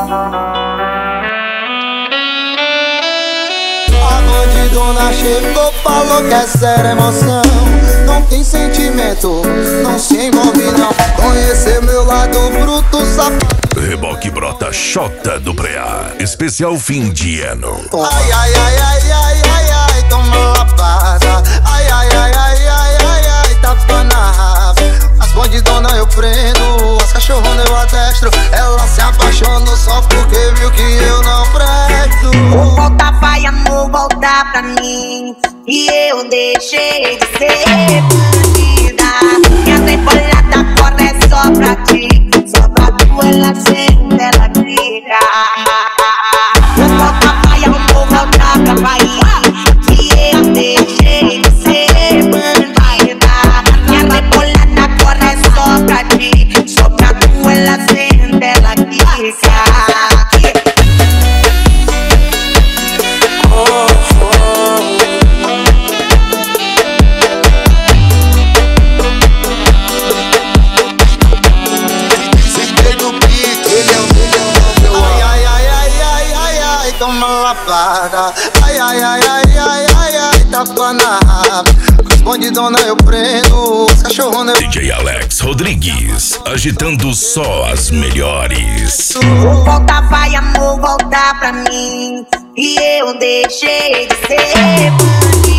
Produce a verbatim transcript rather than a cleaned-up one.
A bandidona chegou, falou que é séria emoção. Não tem sentimento, não se envolve não. Conhecer meu lado bruto, safado. Reboque brota Xota do Preá, especial fim de ano. Ai, ai, ai, ai, ai, ai, ai, toma lapada. Ai, ai, ai, ai, ai, ai, ai, tapa na raba. As bandidona eu prendo, as cachorronas eu adestro. Ela se apaixonou só porque viu que eu não presto. Vou voltar, vai amor, voltar pra mim. E eu deixei de ser bandida. Minha temporada agora é só pra ti. Só pra tu, ela sente, ela briga. Vou voltar, vai amor, voltar pra Bahia. E eu deixei de ser bandida. Minha temporada agora é só pra ti. Só pra tu, ela sente, ela briga. Toma lapada, ai, ai, ai, ai, ai, ai, ai, tapa na raba. As bandidona eu prendo, as cachorronas eu... D J Alex Rodrigues, agitando só as melhores. Vou voltar, vai amor, voltar pra mim. E eu deixei de ser bandida.